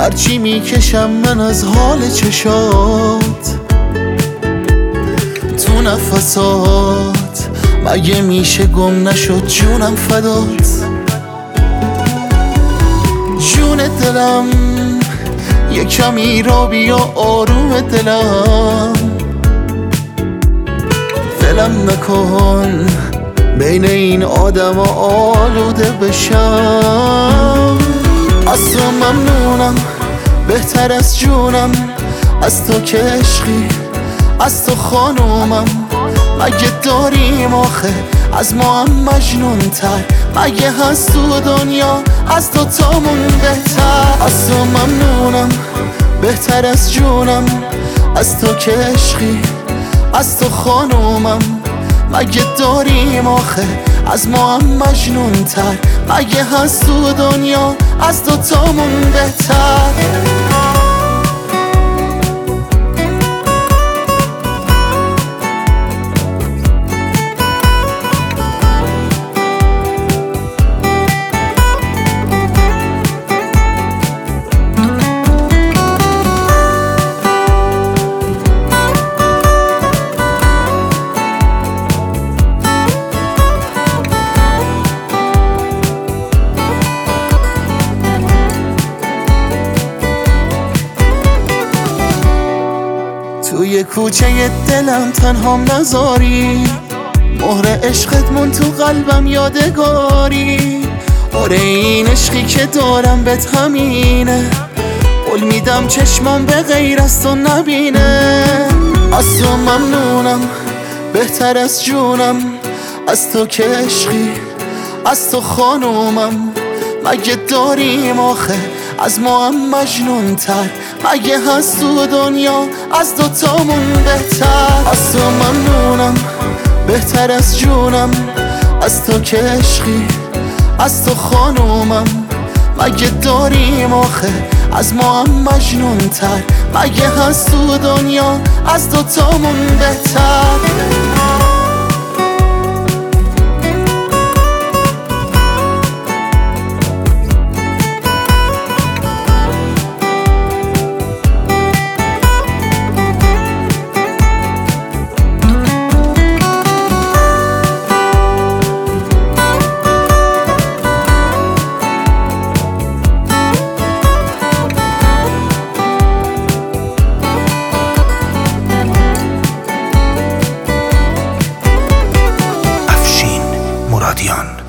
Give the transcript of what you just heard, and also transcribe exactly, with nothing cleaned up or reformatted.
هرچی میکشم من از حال چشات تو نفسات، مگه میشه گم نشد جونم فدات. جون دلم یه کمی را بیا آروم دلم، ولم نکن بین این آدم آلوده بشم. از تو ممنونم بهتر از جونم، از تو که عشقی از تو خانومم. مگه داریم آخه از ما هم مجنون تر، مگه هست تو دنیا از تو تامون بهتر. از تو ممنونم بهتر از جونم، از تو که عشقی از تو خانومم. مگه داریم آخه از ما هم مجنون تر، مگه هست تو دنیا از تو تامون بهتر. توی کوچه دلم تنهام نذاری، مهر عشقت مون تو قلبم یادگاری. آره این عشقی که دارم بهت همینه، قول میدم چشمام به غیر از تو نبینه. از تو ممنونم بهتر از جونم، از تو که عشقی از تو خانومم. مگه داریم آخه از ما هم مجنون تر، مگه هست تو دنیا از دو تامون بهتر. از تو ممنونم بهتر از جونم، از تو که عشقی از تو خانومم. مگه داریم آخه از ما هم مجنون تر، مگه هست تو دنیا از دو تامون بهتر. مرادیان